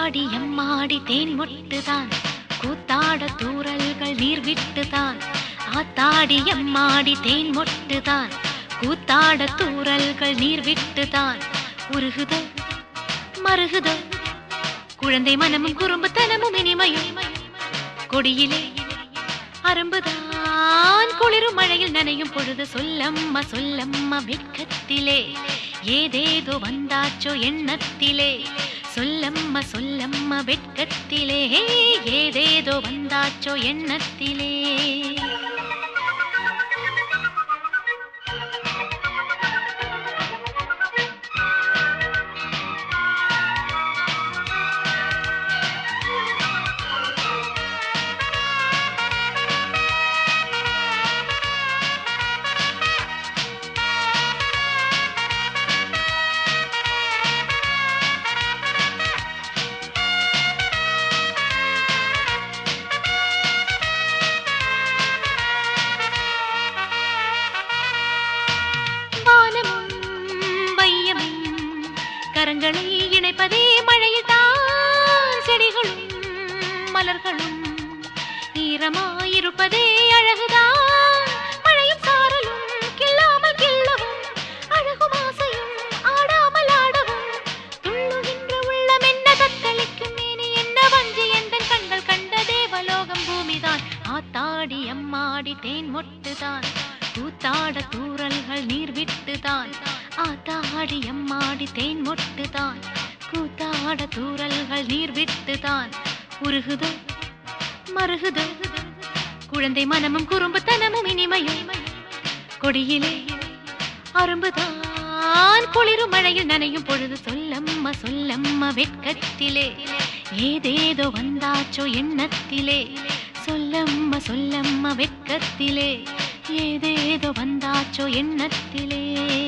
ஆத்தாடி எம்மாடி தேன் மொட்டுதான், கூத்தாட தூறல்கள் நீர் விட்டுதான். ஆத்தாடி எம்மாடி தேன் மொட்டுதான், கூத்தாட தூறல்கள் நீர் விட்டுதான். உருகுதோ மருகுதோ குழந்தை மனமும் குறும்புத்தனமும் இனிமையும், கொடியிலே அரும்புதான் குளிரும் மழையில் நனையும் பொழுது. சொல்லம்மா சொல்லம்மா வெட்கத்திலே ஏதேதோ வந்தாச்சோ எண்ணத்திலே. சொல்லம்மா சொல்லம்மா வெட்கத்திலே ஏதேதோ வந்தாச்சோ எண்ணத்திலே. கரங்களை இணைப்பதே மழையில் தான், செடிகளும் மலர்களும் ஈரமாயிருப்பதே அழகுதான். மழையும் சாரலும் கிள்ளாமல் கிள்ளவும், அழகும் ஆசையும் ஆடாமல் ஆடவும். துள்ளுகின்ற உள்ளம் என்ன தத்தளிக்கும் மேனி என்ன வஞ்சி எந்தன் கண்கள் கண்ட தேவலோகம் பூமிதான். ஆத்தாடி அம்மாடி தேன் மொட்டுதான், கூத்தாட தூறல்கள் நீர் விட்டுதான். ஆத்தாடி அம்மாடி தேன் மொட்டுதான், கூத்தாட தூறல்கள் நீர் விட்டுதான். உருகுதோ மருகுதோ குழந்தை மனமும் குறும்புத்தனமும் இனிமையும், கொடியிலே அரும்புதான் குளிரும் மழையில் நனையும் பொழுது. சொல்லம்மா சொல்லம்மா வெட்கத்திலே ஏதேதோ வந்தாச்சோ எண்ணத்திலே. சொல்லம்மா சொல்லம்மா வெட்கத்திலே ஏதேதோ வந்தாச்சோ எண்ணத்திலே.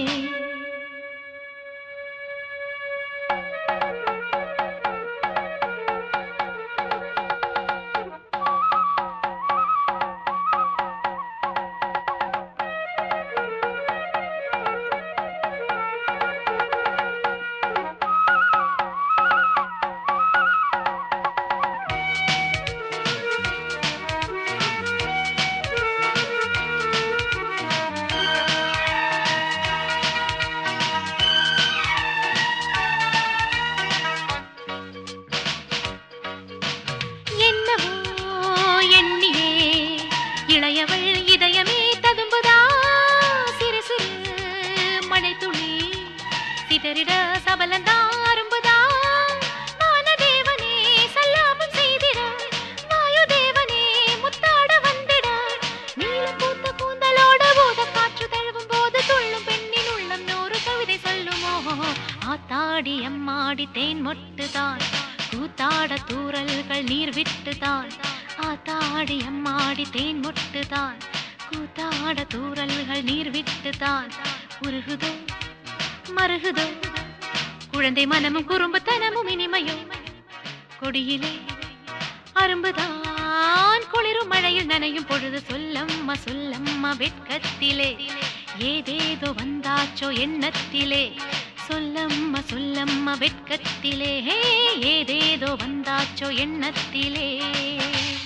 இளையவள் இதயமே ததும்புதா, சிறு சிறு மழை துளி சிதறிட சபலந்தா அரும்புதா. வானதேவனே சல்லாபம் செய்திட, வாயுதேவனே முத்தாட வந்திட. நீளம் பூத்த கூந்தலோட போத காற்று தழுவும் போது துள்ளும் பெண்ணின் உள்ளம் நூறு கவிதை சொல்லுமோ. ஆத்தாடி அம்மாடி தேன் மொட்டுதான், கூத்தாட தூறல்கள் நீர் விட்டுதான். ஆத்தாடி அம்மாடி தேன் மொட்டுதான், கூத்தாட தூறல்கள் நீர் விட்டுதான். உருகுதோ மருகுதோ குழந்தை மனமும் குறும்புத்தனமும் இனிமையும், கொடியிலே அரும்புதான் குளிரும் மழையில் நனையும் பொழுது. சொல்லம்மா சொல்லம்மா வெட்கத்திலே ஏதேதோ வந்தாச்சோ எண்ணத்திலே. சொல்லம்மா சொல்லம்மா வெட்கத்திலே ஏதேதோ வந்தாச்சோ எண்ணத்திலே.